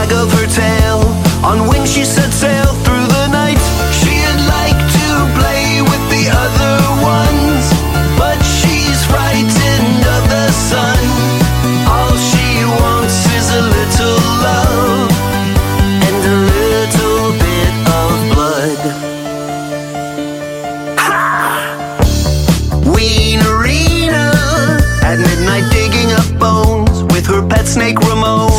wag of her tail. On wings she set sail through the night. She'd like to play with the other ones, but she's frightened of the sun. All she wants is a little love and a little bit of blood. Wienerina at midnight digging up bones with her pet snake Ramon.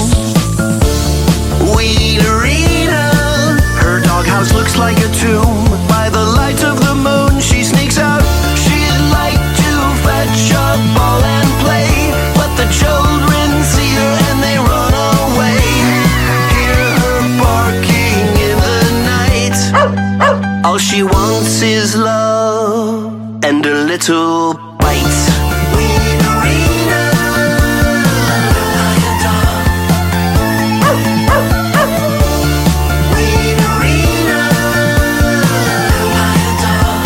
Wienerina, her doghouse looks like a tomb. By the light of the moon she sneaks out. She'd like to fetch a ball and play, but the children see her and they run away. Hear her barking in the night. All she wants is love and a little bite. Wienerina, like a dog. Wienerina, like a dog.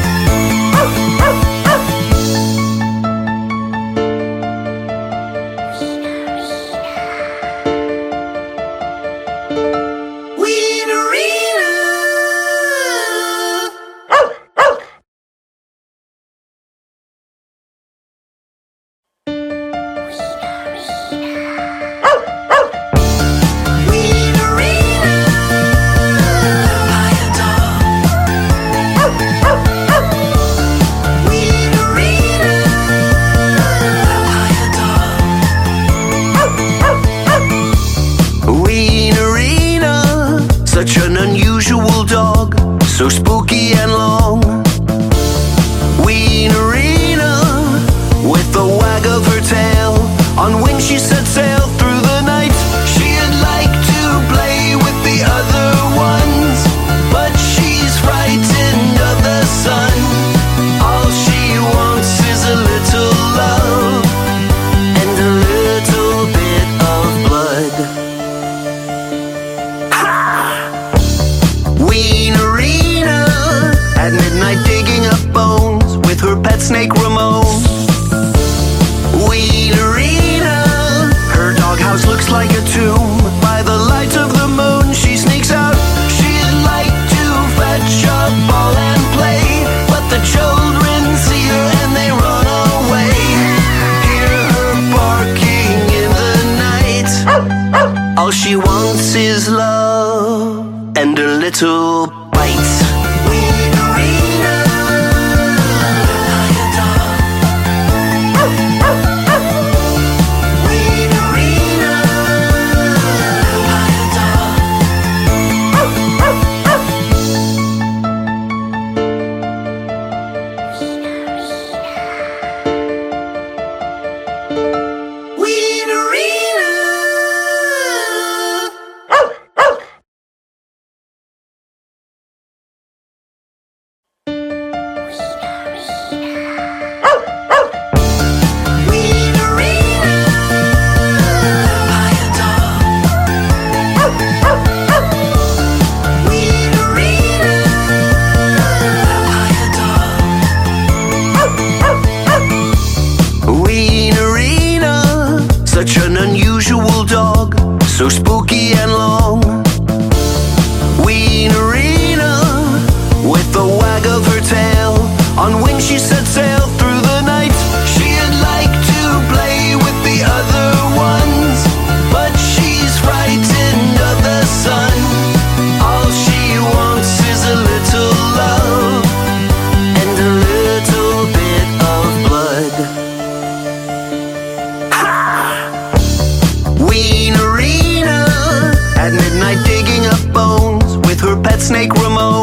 Wienerina. Wienerina, such an unusual dog, so spooky and long. Wienerina, with the wag of her tail. On wings she set sail through the night. She'd like to play with the other ones, but she's frightened of the sun. All she wants is a little love and a little bit of blood. Wienerina at midnight digging up bones with her pet snake Ramon. Wienerina, her doghouse looks like a tomb. By the light of the moon she sneaks out. She'd like to fetch a ball and play, but the children see her and they run away. Hear her barking in the night. All she wants is love and a little bite. Wienerina, like a dog. Wienerina, like a dog. Wienerina. Wienerina, such an unusual dog, so spooky and long. Wienerina, with the wag of her tail. On wings she set sail through the night. She'd like to play with the other ones, but she's frightened of the sun. All she wants is a little love and a little bit of blood. Wienerina at midnight digging up bones with her pet snake Ramon.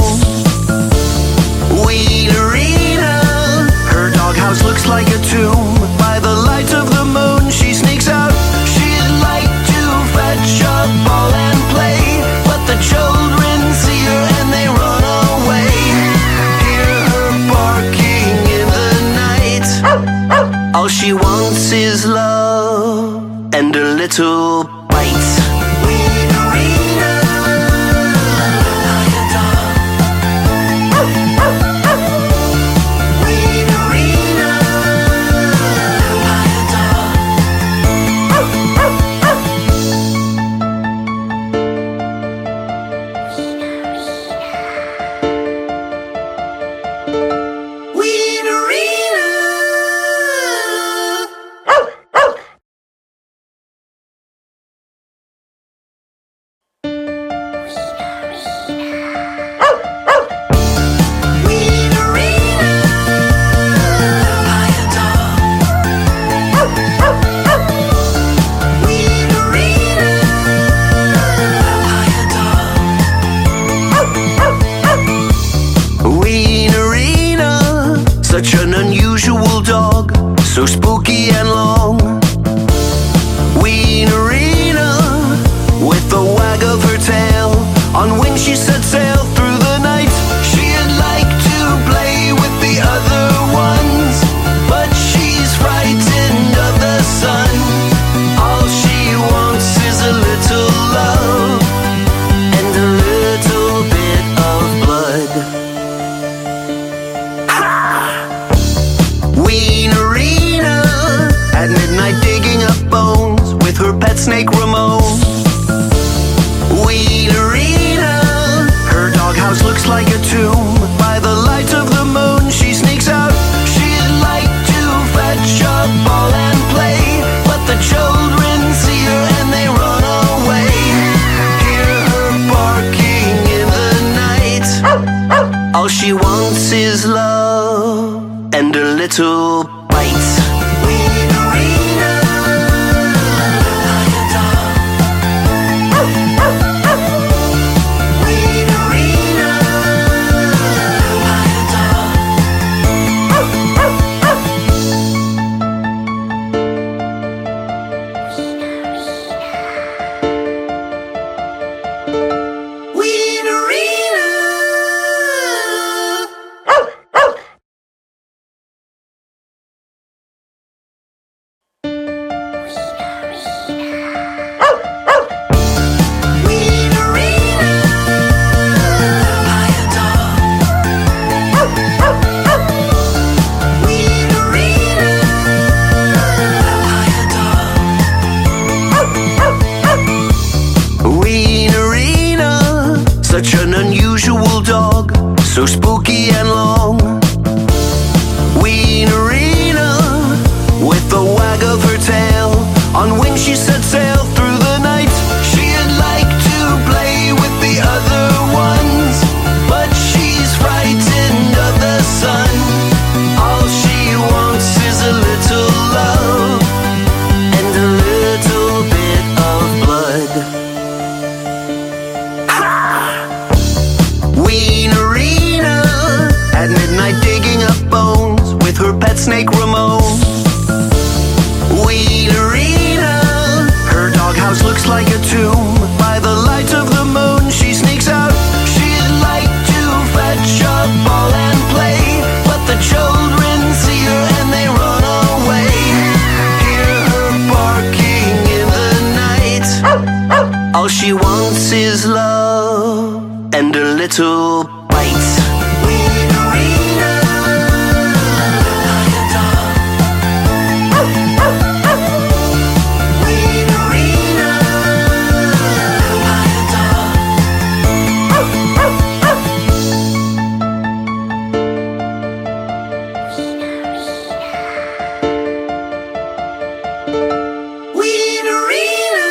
Wienerina, her doghouse looks like a tomb. By the light of the moon she sneaks out. She'd like to fetch a ball and play, but the children see her and they run away. Hear her barking in the night. All she wants is love and a little bite. Wienerina, like a dog. Wienerina, like a dog. when she set sail through the night. She'd like to play with the other ones, but she's frightened of the sun. All she wants is a little love and a little bit of blood. Wienerina at midnight digging up bones with her pet snake Ramon. Wienerina, her doghouse looks like a tomb. By the light of the moon she sneaks out. She'd like to fetch a ball and play, but the children see her and they run away. Hear her barking in the night. All she wants is love and a little bite. Wienerina, like a dog. Wienerina, like a dog. Wienerina. Wienerina, such an unusual dog, so spooky and long. Wienerina, with the wag of her tail, on wings she set sail through the night. She'd like to play with the other ones, but she's frightened of the sun. All she wants is a little love and a little bit of blood. Wienerina at midnight digging up bones with her pet snake Ramon. Wienerina, her doghouse looks like a tomb. By the light of the moon she sneaks out. She'd like to fetch a ball and play, but the children see her and they run away. Hear her barking in the night. All she wants is love and a little bite. Wienerina, like a dog. Wienerina, like a dog. Wienerina.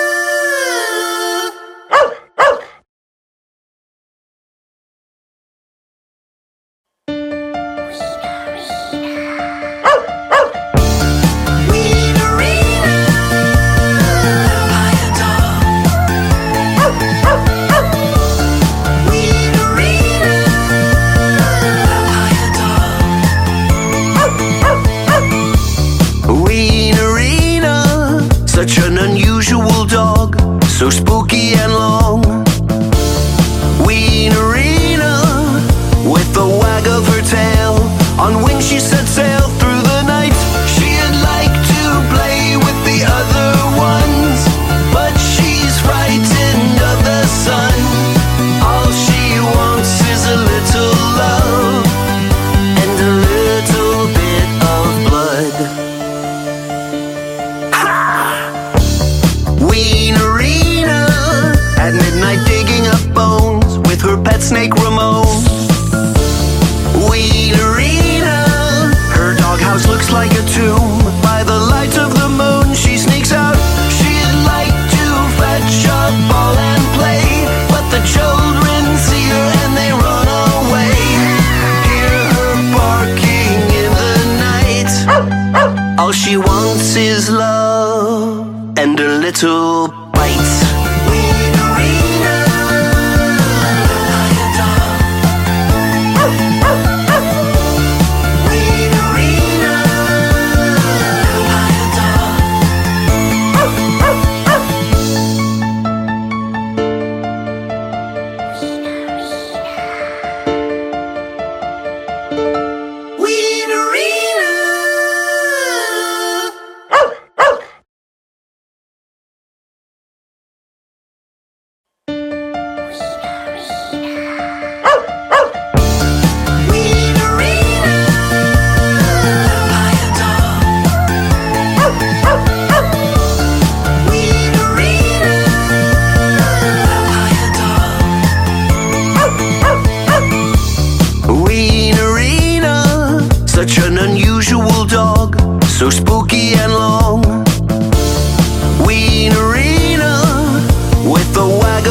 Wienerina, such an unusual dog, so spooky and long. Wienerina, with the wag of her tail, on wings she set sail through the night. She'd like to play with the other ones, but she's frightened of the sun. All she wants is a little love and a little bit of blood. Wienerina at midnight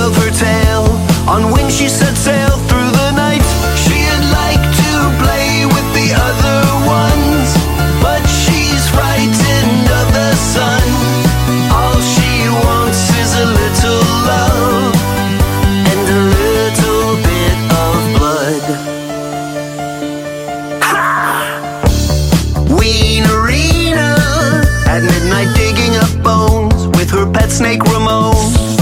of her tail on wings she set sail through the night. She'd like to play with the other ones, but she's frightened of the sun. All she wants is a little love and a little bit of blood. Wienerina at midnight digging up bones with her pet snake Ramon.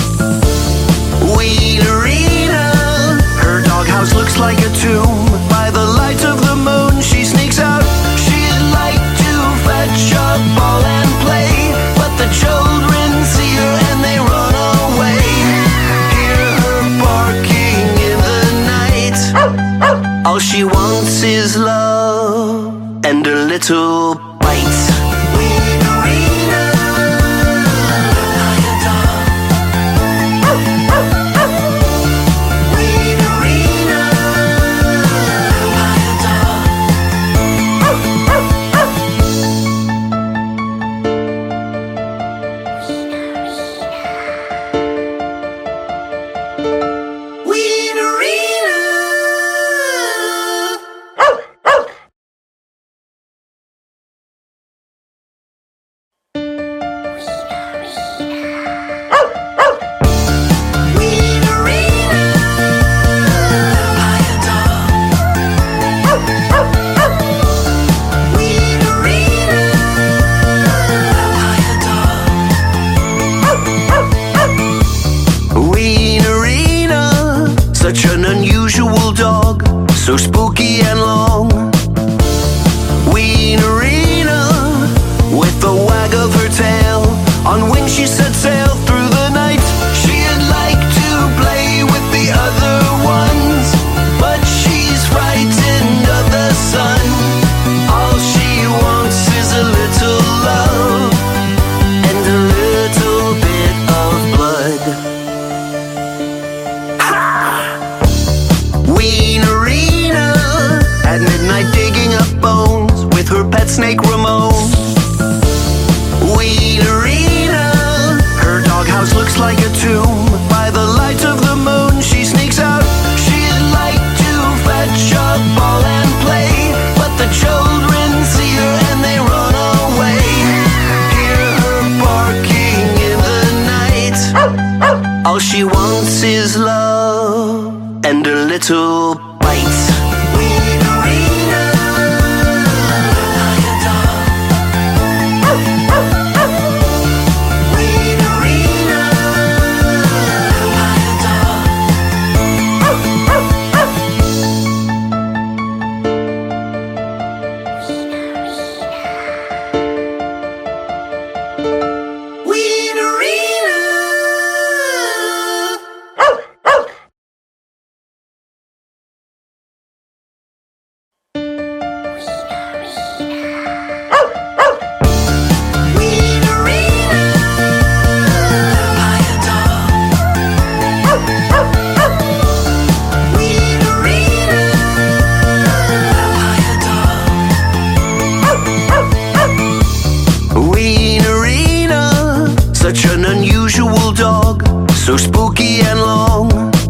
Wienerina, her doghouse looks like a tomb. By the light of the moon she sneaks out. She'd like to fetch a ball and play, but the children see her and they run away. Hear her barking in the night. All she wants is love and a little bite. Wienerina, such an unusual dog, so spooky and long. Wienerina, with the wag of her tail, on wings she set sail through the night. She'd like to play with the other ones, but she's frightened of the sun. All she wants is a little love and a little bit of blood. Wienerina at midnight digging up bones with her pet snake Ramon. Wienerina, her doghouse looks like a tomb. By the light of the moon she sneaks out. She'd like to fetch a ball and play, but the children see her and they run away. Hear her barking in the night. All she wants is love and a little bite. Wienerina, Wienerina, such an unusual dog, so spooky and long.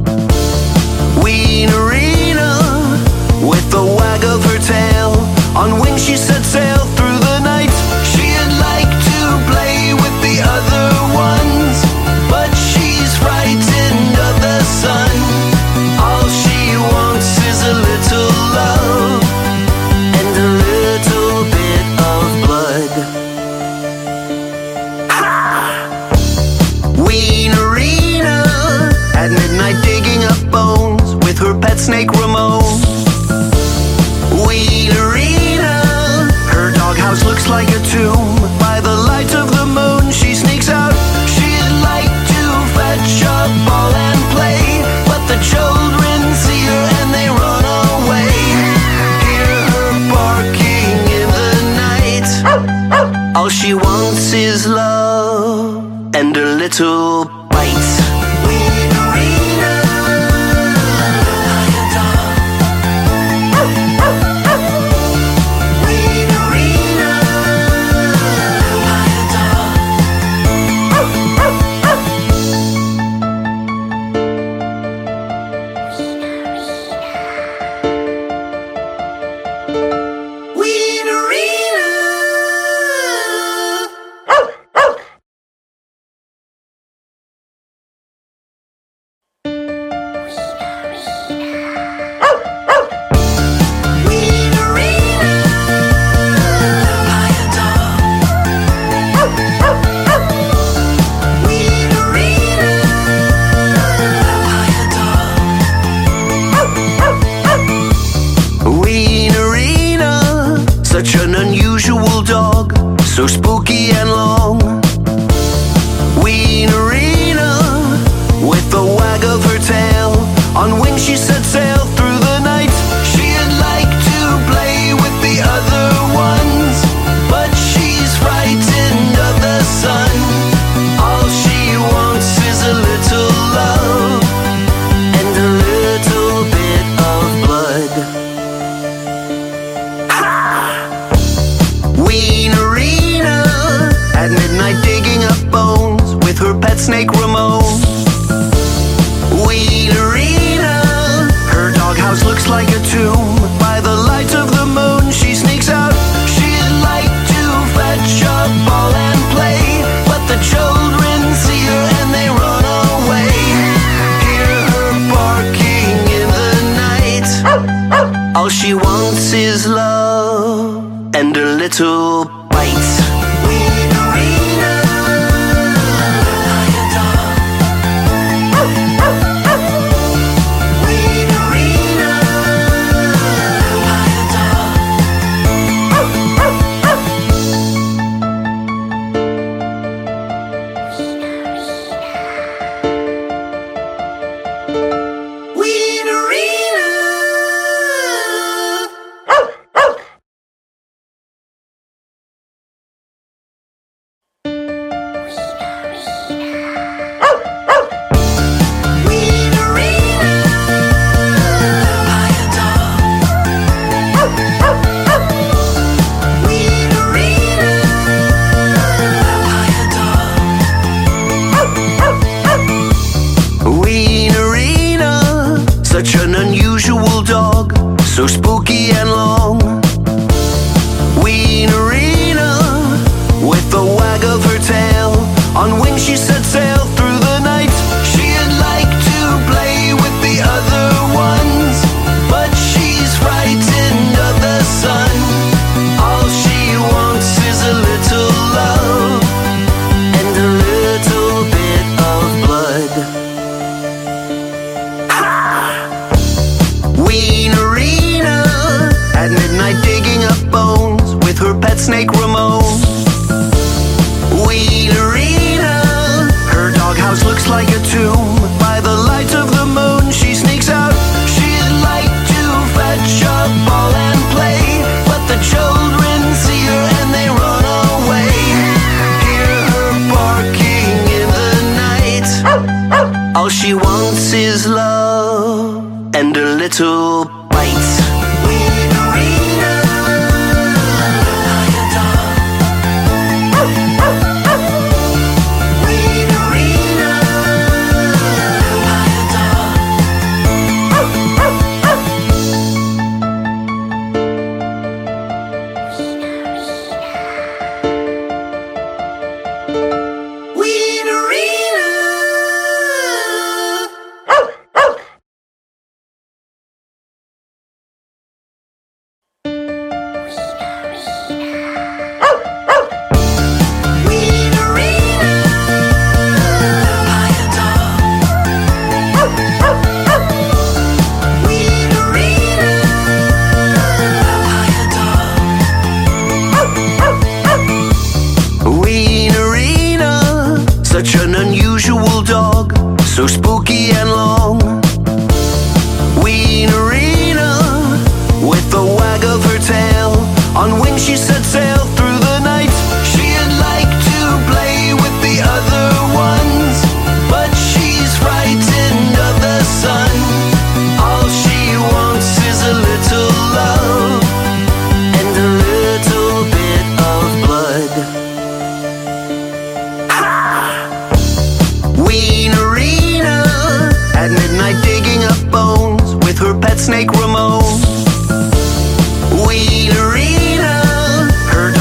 Wienerina, with the wag of her tail, on wings she set sail through the night. She'd like to play with the other ones, but she's frightened of the sun. All she wants is a little love and a little bit of blood. Wienerina at midnight digging up bones with her pet snake Ramon. Wienerina, her doghouse looks like a tomb. By the light of the moon she sneaks out. She'd like to fetch a ball and play, but the children see her and they run away. Hear her barking in the night. All she wants is love and a little bite. Wienerina, Wienerina, on when she set sail through the night. She'd like to play with the other ones, but she's frightened of the sun. All she wants is a little love and a little bit of blood. Wienerina at midnight digging up bones with her pet snake Ramon. Wienerina, her doghouse looks like a tomb. By the light of the moon she sneaks out. She'd like to fetch a ball and play, but the children see her and they run away. Hear her barking in the night. All she wants is love and a little bite. Wienerina, such an unusual dog, so spooky and long. Wienerina, with the wag of her tail, on when she set sail through the night. She'd like to play with the other ones, but she's frightened of the sun. All she wants is a little love and a little bit of blood. Wienerina at midnight digging up bones with her pet snake Ramon. Wienerina, her doghouse looks like a tomb. By the light of the moon she sneaks out. She'd like to fetch a ball and play, but the children see her and they run away. Hear her barking in the night. All she wants is love and a little bite. Wienerina, Wienerina, such an unusual dog, so spooky and long. Wienerina, with the wag of her tail, on when she set sail through the night. She'd like to play with the other ones, but she's frightened of the sun. All she wants is a little love and a little bit of blood. Wienerina at midnight digging up bones with her pet snake Ramon. Wienerina, her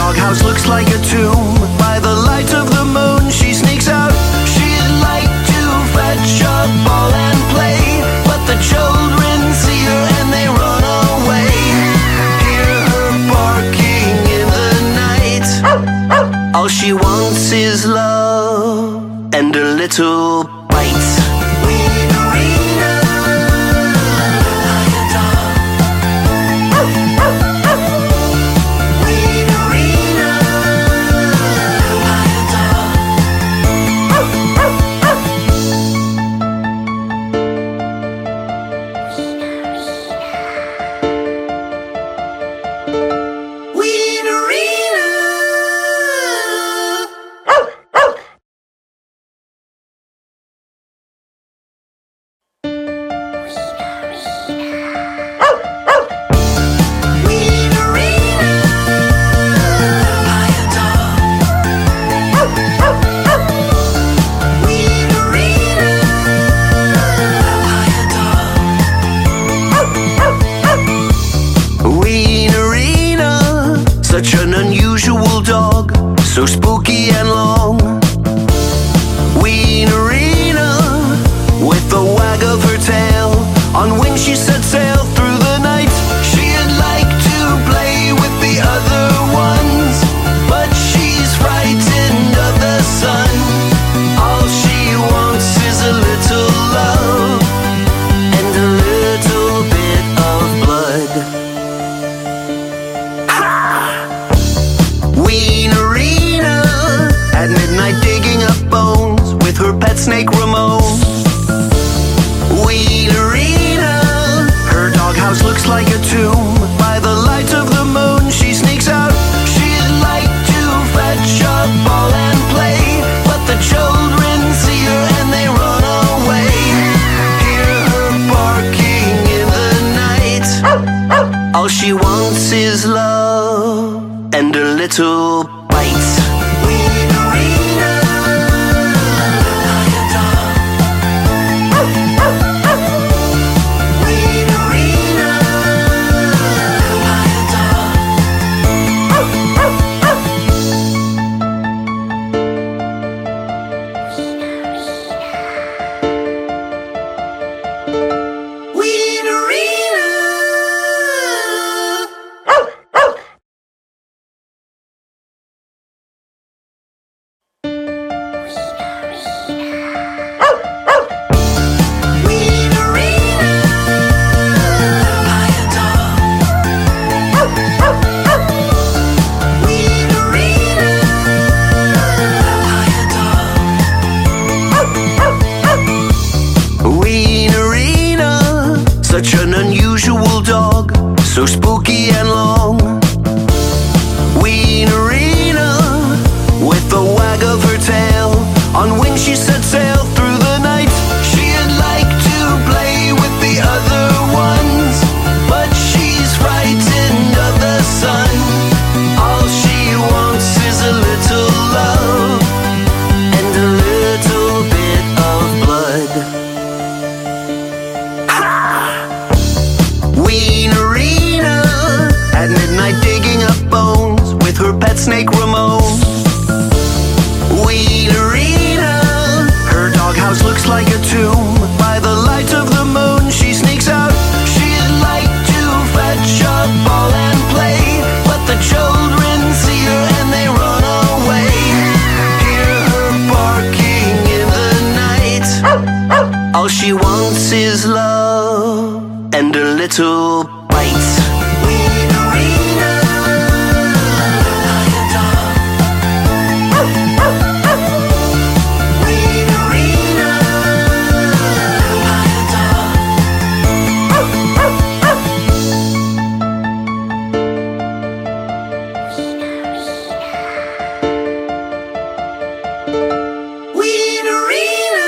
when she set sail through the night. She'd like to play with the other ones, but she's frightened of the sun. All she wants is a little love and a little bit of blood. Wienerina at midnight digging up bones with her pet snake Ramon. Wienerina, her doghouse looks like a tomb. By the light of the moon she sneaks out. She'd like to fetch a ball and play, but the children see her and they run away. Hear her barking in the night. All she wants is love and a little bite. Wienerina, like a dog. Wienerina, like a dog. Wienerina. Wienerina, such an unusual dog, so spooky and long. Wienerina, with the wag of her tail, on wings she set sail through the night. She'd like to play with the other ones, but she's frightened of the sun. All she wants is a little love and a little bit of blood. Wienerina at midnight digging up bones with her pet snake Ramon. Wienerina, her doghouse looks like a tomb. By the light of the moon she sneaks out. She'd like to fetch a ball and play, but the children see her and they run away. Hear her barking in the night. All she wants is love and a little bite. Wienerina, like a dog. Wienerina, like a dog. Wienerina.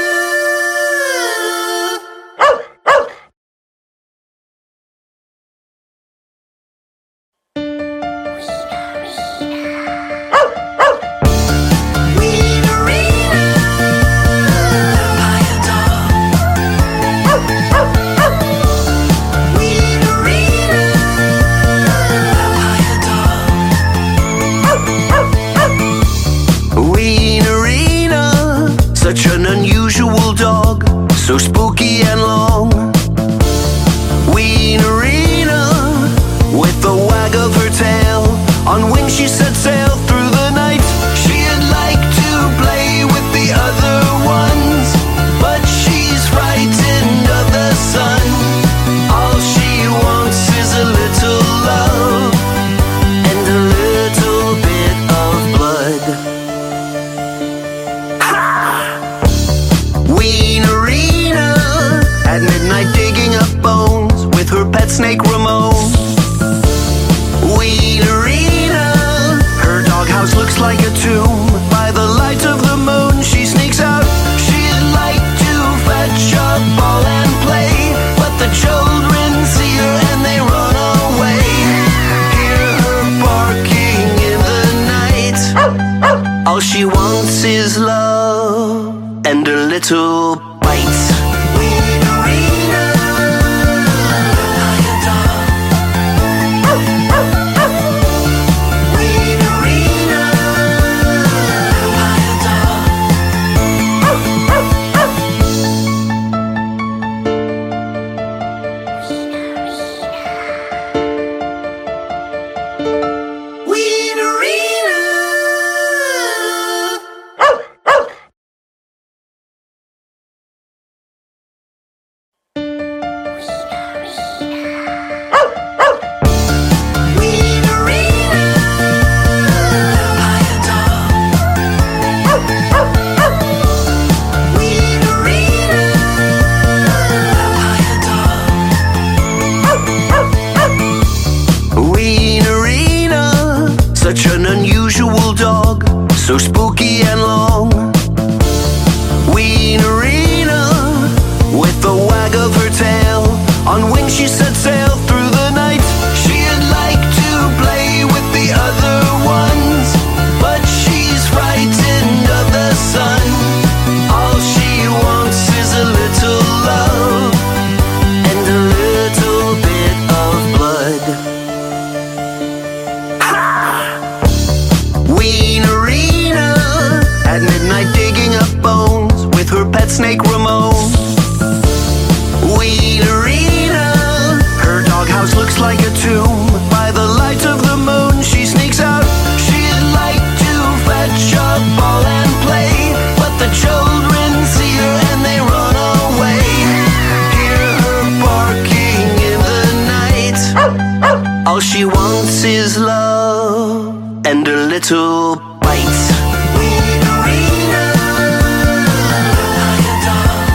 Wienerina, such an unusual dog, so spooky and long. Wienerina, with the wag of her tail, on wings she set sail through the night. She'd like to play with the other ones, but she's frightened of the sun. All she wants is a little love and a little bit of blood. Wienerina All she wants is love and a little bite. Wienerina, like a dog.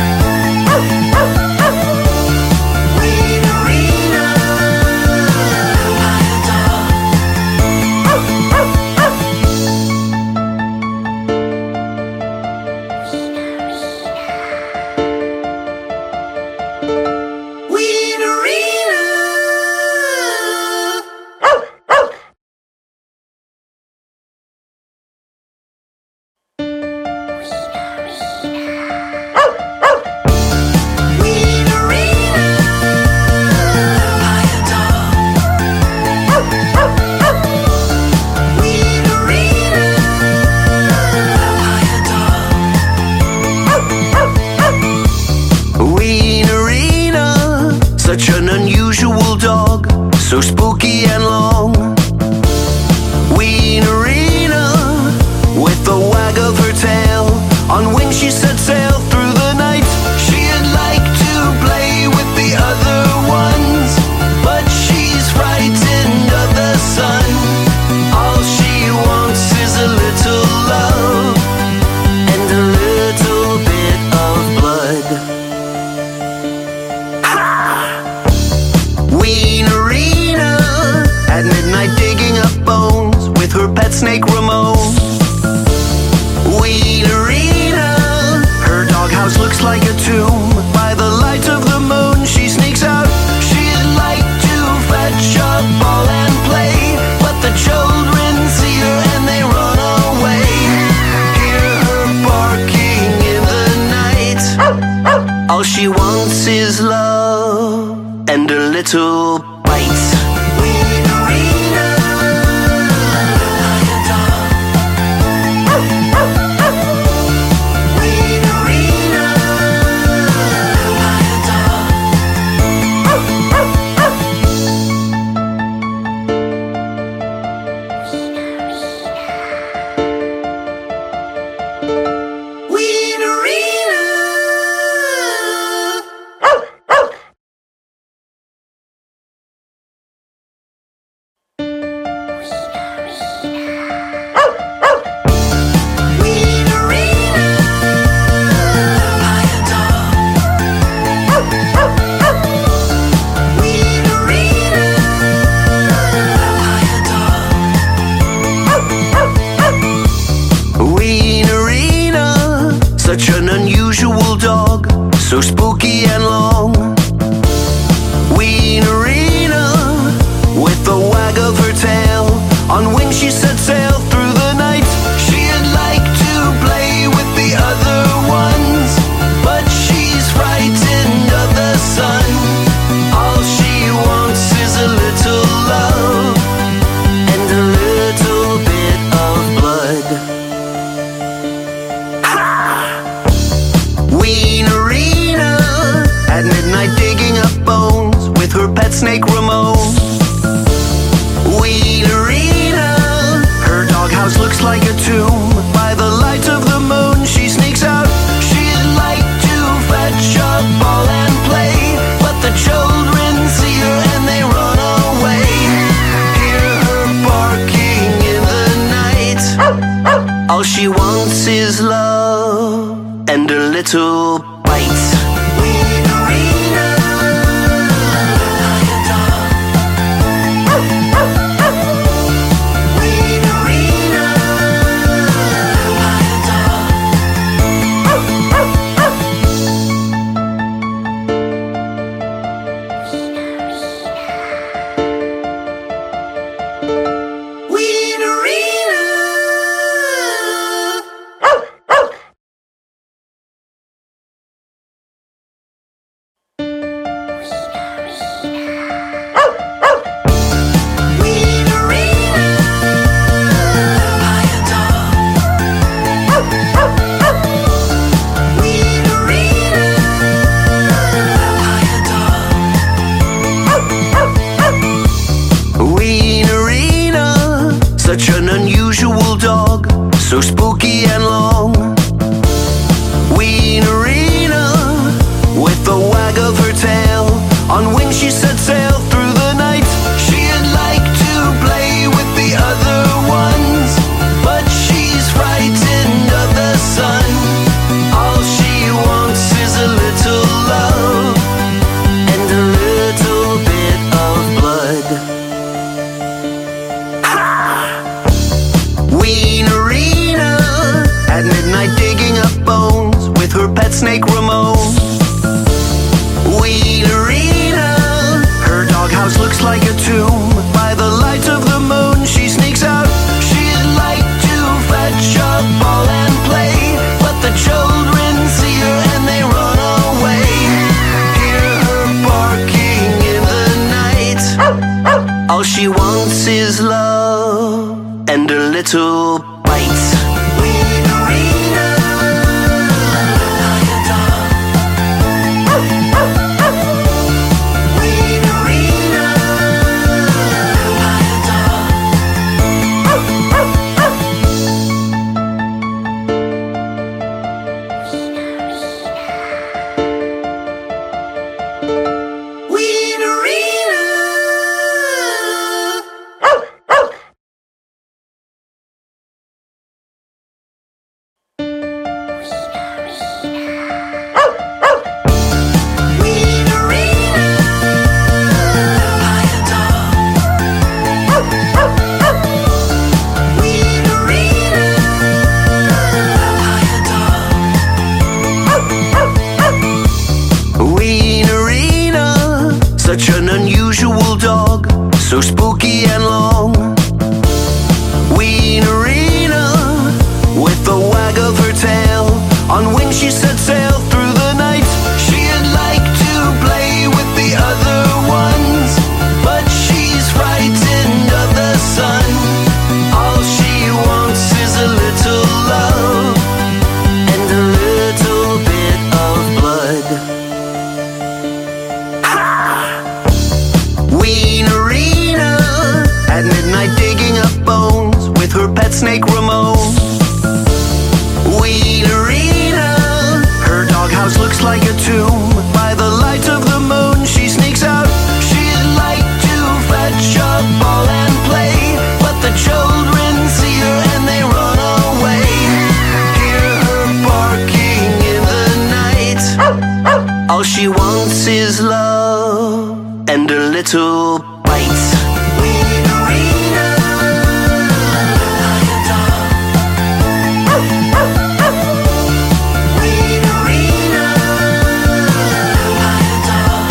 Wienerina, like a dog. Wienerina. Such an unusual dog, so spooky and long. Wienerina, with the wag of her tail, on wings she set sail through the night. She'd like to play with the other ones, but she's frightened of the sun. All she wants is a little love and a little bit of blood. Wienerina, at midnight digging up bones with her pet snake Ramon. Wienerina, her doghouse looks like a tomb. By the light of the moon she sneaks out. She'd like to fetch a ball and play, but the children see her and they run away. Hear her barking in the night. All she wants is love and a little bite. Wienerina, like a dog. Wienerina, like a dog. Wienerina. Such an unusual dog, so spooky and long. Wienerina, with the wag of her tail, on wings she set sail through the night. She'd like to play with the other ones, but she's frightened of the sun. All she wants is a little love and a little bit of blood. Wienerina, at midnight digging up bones with her pet snake Ramon. Wienerina, her doghouse looks like a tomb. By the light of the moon she sneaks out. She'd like to fetch a ball and play, but the children see her and they run away. Hear her barking in the night. All she wants is love and a little bite. Wienerina, like a dog. Wienerina, like a dog. Wienerina. Such an unusual dog, so spooky and long. Wienerina, with the wag of her tail, on wings she set sail through the night. She'd All she wants is love and a little bite. Wienerina, like a dog. Wienerina, like a dog. Such an unusual dog, so spooky and long. Wienerina, with the wag of her tail, on wings she set sail through the night. She'd like to play with the other ones, but she's frightened of the sun. All she wants is a little love and a little bit of blood. Wienerina, at midnight digging up bones with her pet snake Ramon. Wienerina, her doghouse looks like a tomb. By the light of the moon she sneaks out. She'd like to fetch a ball and play, but the children see her and they run away. Hear her barking in the night. All she wants is love and a little bite. Wienerina, like a dog. Wienerina, like a dog.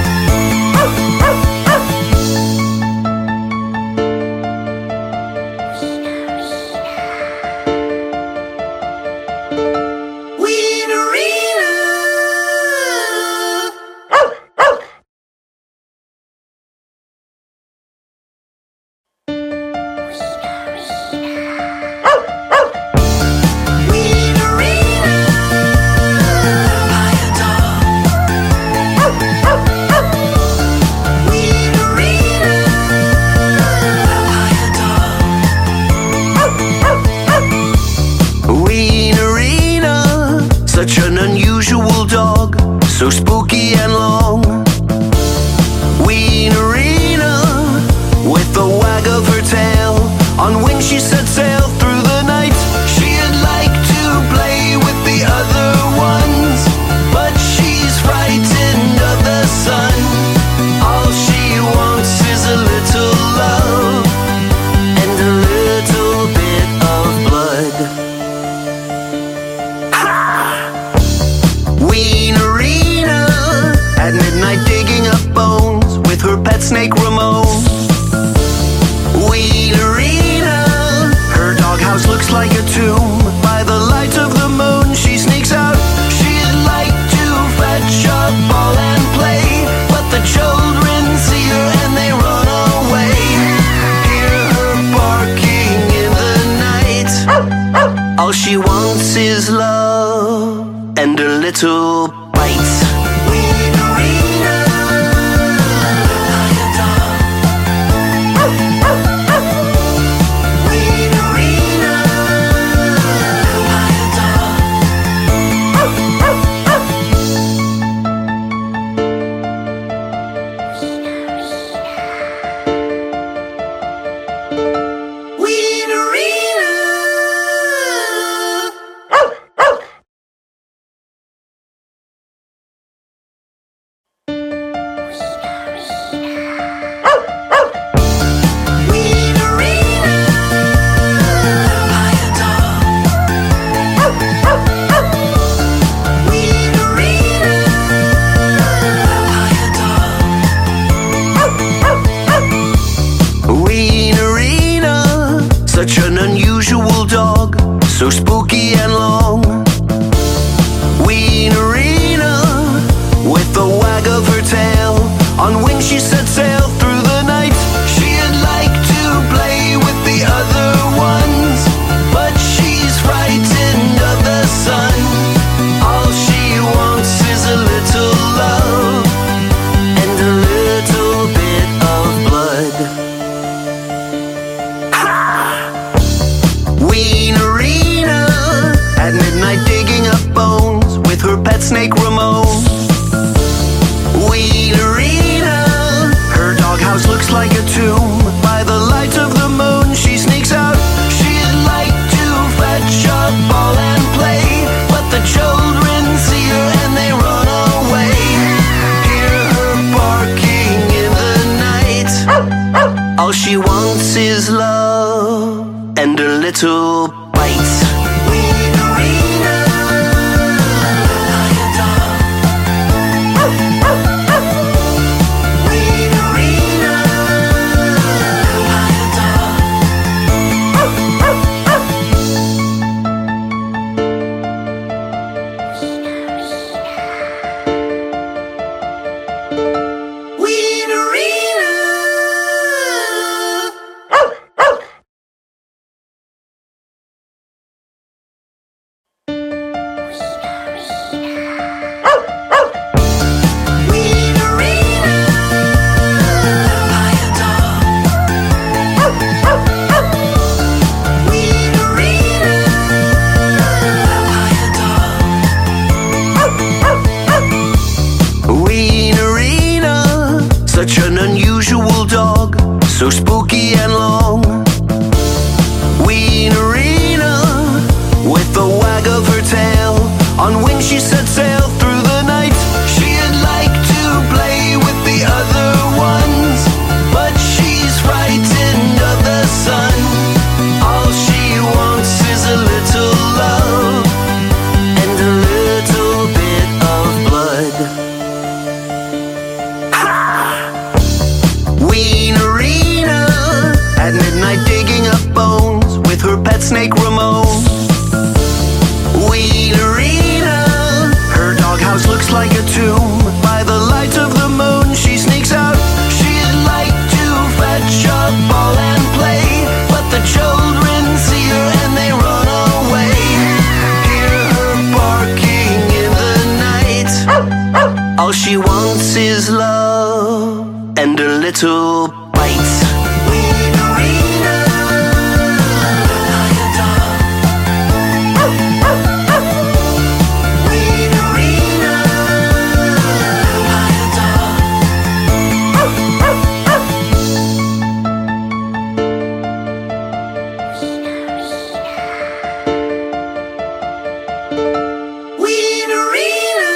Wienerina. Such an unusual dog, so spooky and long. Wienerina, with the wag of her tail, on wings she set sail through the night. She'd like to play with the other ones, but she's frightened of the sun. All she wants is a little love and a little bit of blood. Wienerina, at midnight digging up bones with her pet snake Ramon. Wienerina, her doghouse looks like a tomb. By the light of the moon she sneaks out. She'd like to fetch a ball and play, but the children see her and they run away. Hear her barking in the night. All she wants is love and a little bite. Wienerina, like a dog. Wienerina, like a dog. Wienerina. Such an unusual dog, so spooky and long. Wienerina, with the wag of her tail, on wings she set sail through the night. She little bites. Wienerina, buy a dog. Wienerina, buy a dog. Such an unusual dog, so spooky and long. Wienerina, with the wag of her tail, on wings she set sail through the night. She'd like to play with the other ones, but she's frightened of the sun. All she wants is a little love and a little bit of blood. Wienerina, at midnight digging up bones with her pet snake Ramon. Wienerina, her doghouse looks like a tomb. By the light of the moon she sneaks out. She'd like to fetch a ball and play, but the children see her and they run away. Hear her barking in the night. All she wants is love and a little bites. Wienerina, buy a dog. Wienerina, buy a dog. Wienerina.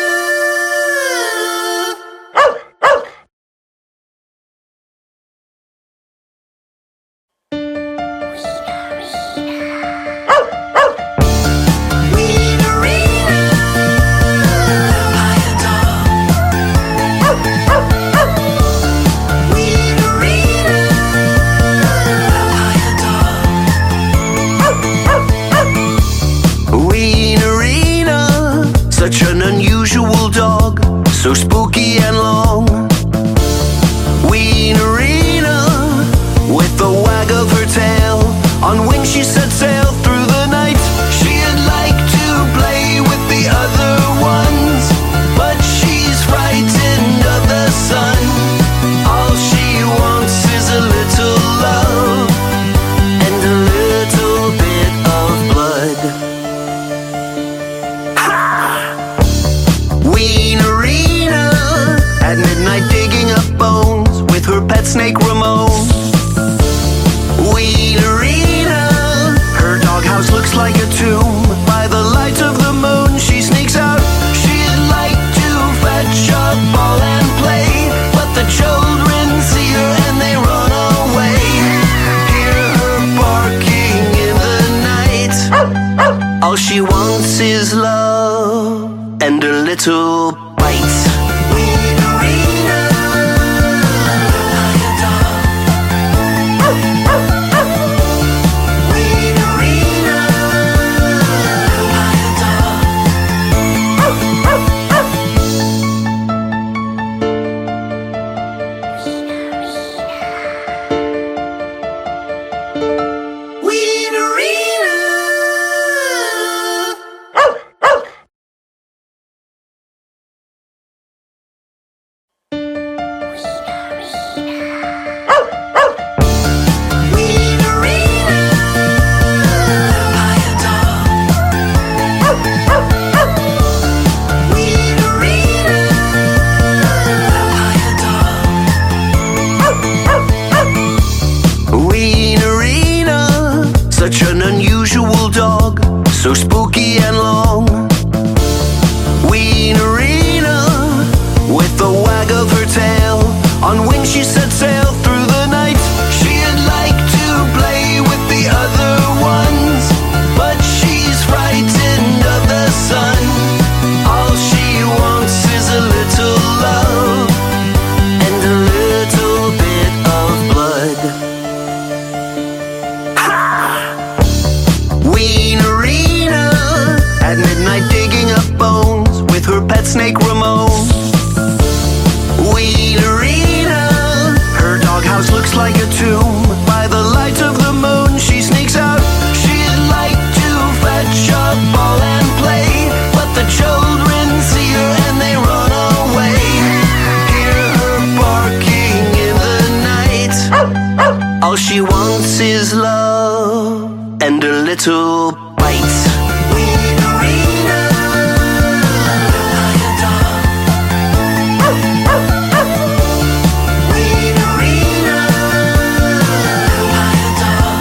Such an unusual dog, so spooky and long. Wienerina, with the wag of her tail, on wings she set sail through the night. She'd like to play with the other ones, but she's frightened of the sun. All she wants is a little love and a little bit of blood. Wienerina, at midnight digging up bones with her pet snake Ramon. Wienerina, her and a little bite. Wienerina, buy a dog. Wienerina, buy a dog.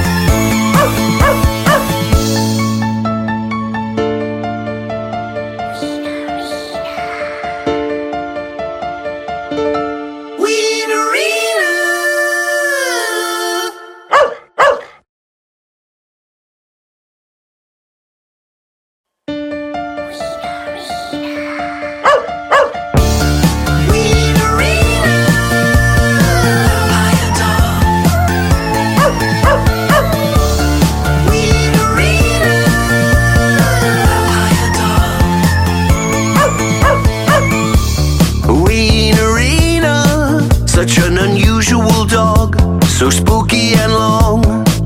Such an unusual dog, so spooky and long.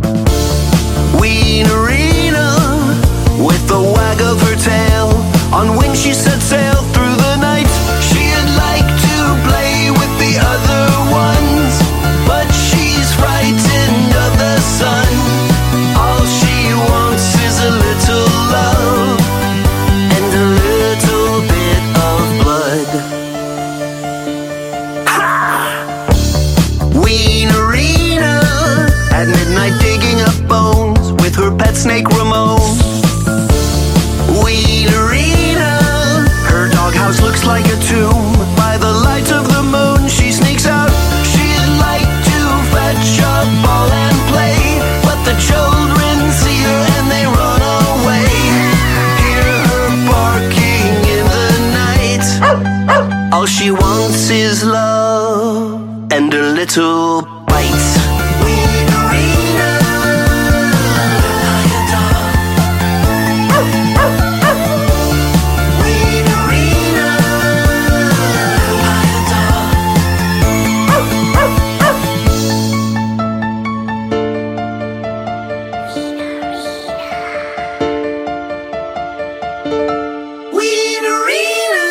Wienerina, with the wag of her tail, on wings she set sail through the night. She'd like to play with the other ones, but she's frightened of the sun. All she wants is a little love and a little bit of blood. Wienerina, at midnight digging up bones with her pet snake Ramon. Wienerina, her doghouse looks like a tomb. By the light of the moon she sneaks out. She'd like to fetch a ball and play, but the children see her and they run away. Hear her barking in the night. All she wants is love and a little bite. Wienerina, buy a dog. Wienerina, buy a dog. Wienerina.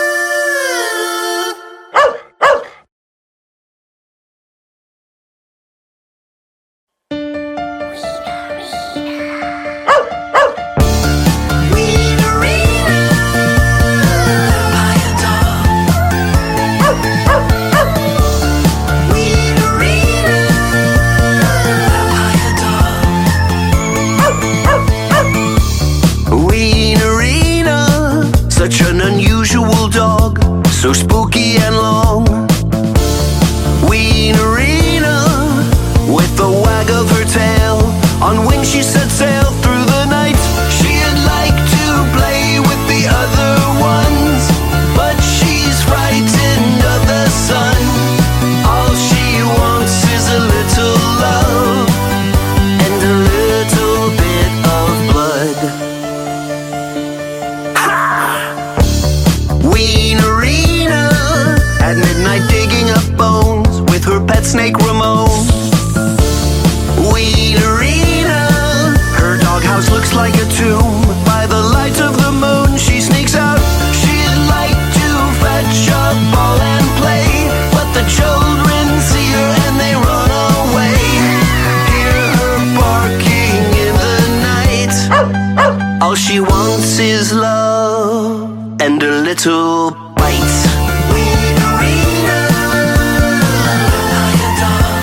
Such an unusual dog, so spooky and long. Wienerina, with the wag of her tail, on wings she set sail through the night. She'd like to play with the other ones, but she's frightened of the sun. All she wants is a little love and a little bit of blood. Wienerina, at midnight digging up bones with her pet snake Ramon. Wienerina, her doghouse looks like a tomb. By the light of the moon she sneaks out. She'd like to fetch a ball and play, but the children see her and they run away. Hear her barking in the night. All she wants is love and a little bite. Wienerina, buy a dog.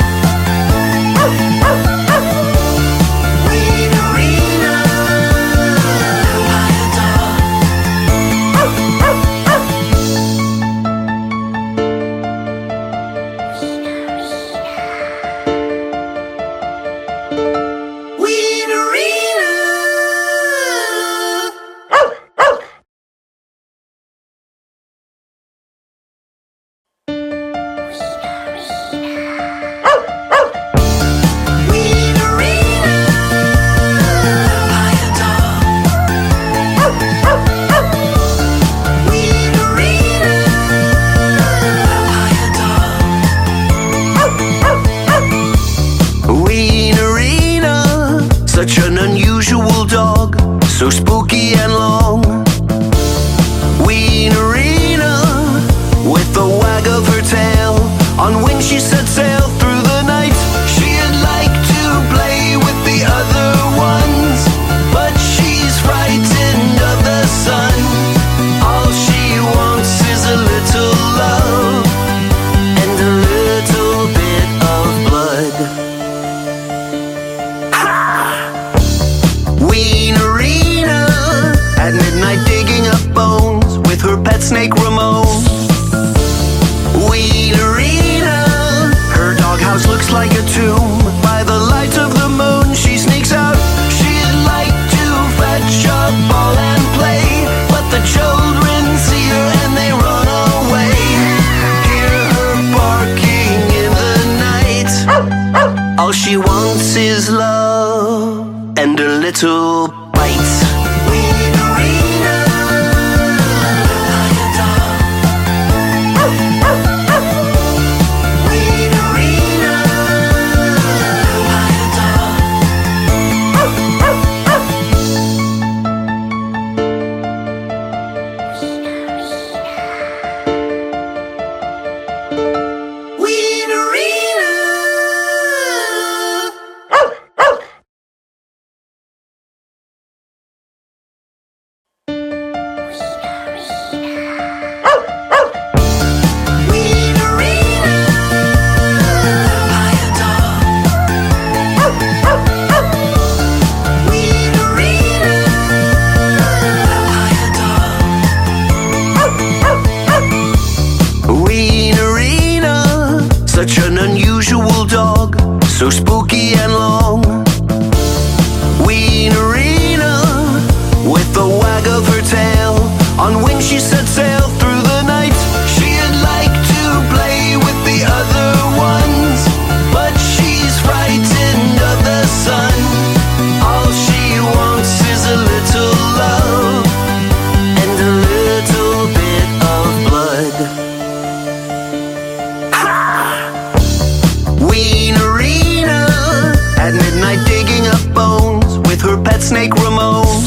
Wienerina, buy a dog. Wienerina. Such an unusual dog, so spooky and long. Wienerina, with the wag of her tail, on wings she set sail through the night. She'd like to play with the other All she wants is love and a little bite. Wienerina, like a dog. Wienerina, like a dog. Wienerina. Such an unusual dog, so spooky and long. Wienerina, with the wag of her tail, on wings she set sail through the night. She'd like to play with the other ones, but she's frightened of the sun. All she wants is a little love and a little bit of blood. Wienerina, at midnight digging up bones with her pet snake Ramon.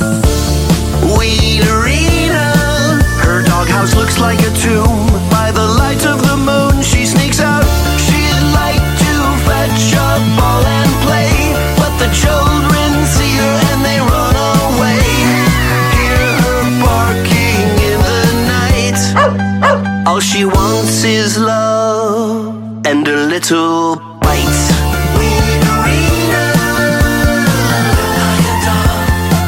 Wienerina, her doghouse looks like a tomb. By the light of the moon she sneaks out. She'd like to fetch a ball and play, but the children see her and they run away. Hear her barking in the night. All she wants is love and a little bite. Wienerina, like a dog.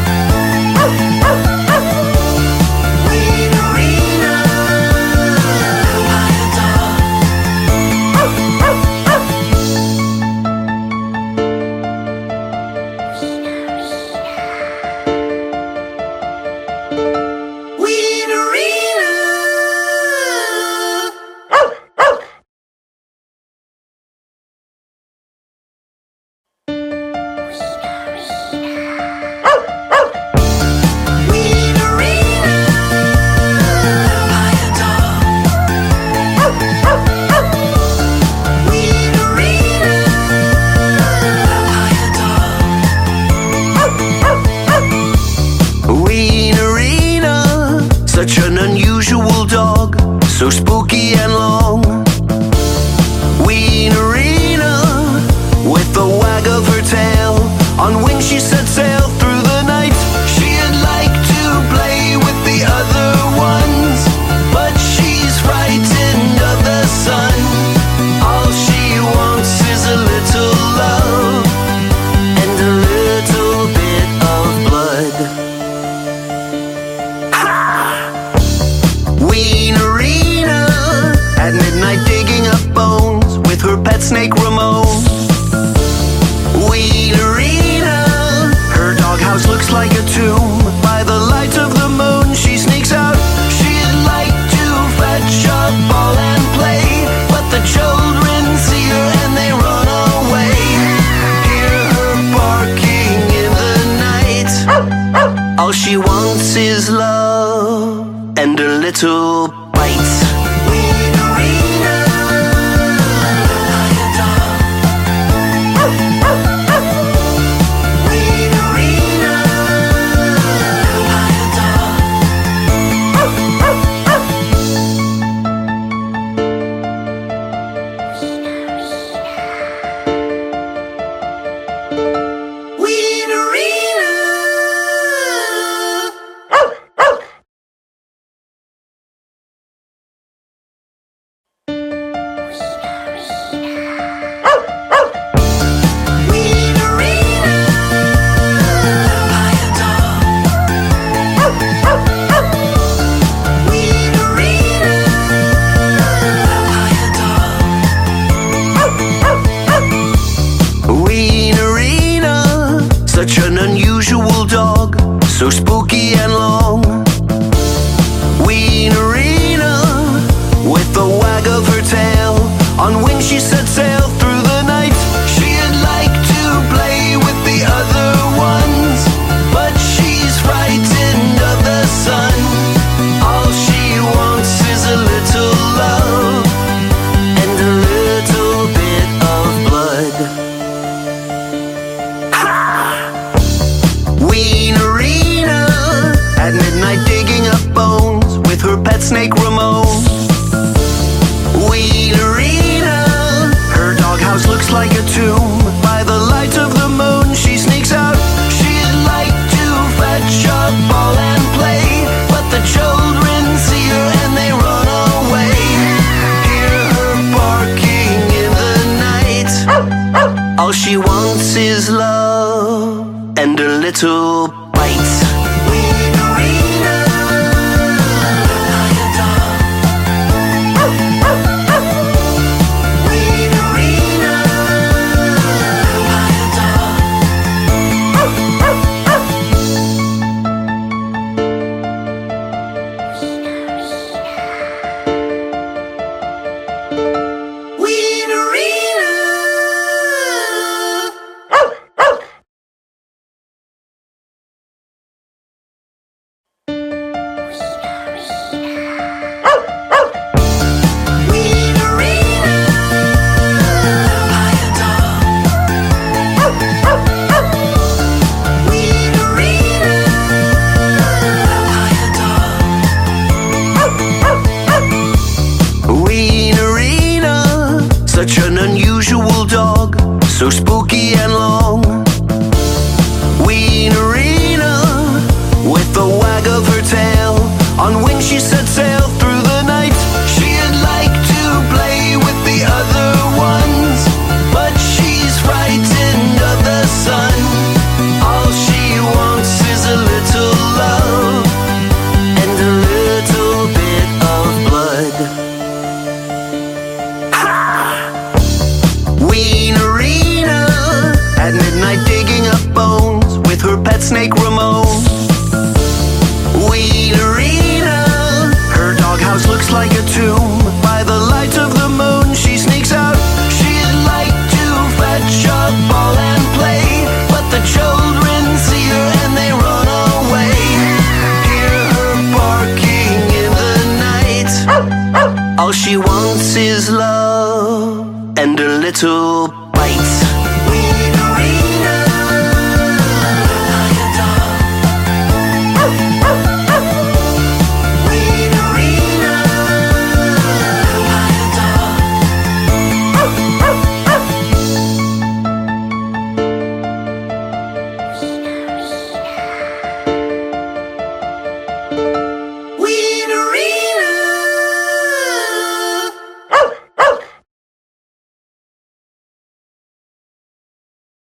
Wienerina, like a dog. Wienerina. Wienerina, such an unusual dog, so spooky and long. Wienerina, with the wag of her tail, on wings she set sail through the night. She'd like to play with the other ones, but she's frightened of the sun. All she wants is a little love and a little bit of blood. Wienerina, at midnight digging up bones with her pet snake Ramon. Wienerina, her doghouse looks like a tomb. By the light of the moon she sneaks out. She'd like to fetch a ball and play, but the children see her and they run away. Hear her barking in the night. All she wants is love and a little bite. Wienerina, like a dog. Wienerina, like a dog. Wienerina. Such an unusual dog, so spooky and long. Wienerina, with the wag of her tail, on wings she set sail through the night. She'd All she wants is love and a little bite. Wienerina, like a dog. Wienerina, like a dog. Wienerina. Such an unusual dog, so spooky and long. Wienerina, with the wag of her tail, on wings she set sail through the night. She'd like to play with the other ones, but she's frightened of the sun. All she wants is a little love and a little bit of blood. Wienerina, at midnight digging up bones with her pet snake Ramon. Wienerina, her doghouse looks like a tomb. By the light of the moon she sneaks out. She'd like to fetch a ball and play, but the children see her and they run away. Hear her barking in the night. All she wants is love and a little bite. Wienerina, like a dog. Wienerina, like a dog. Wienerina.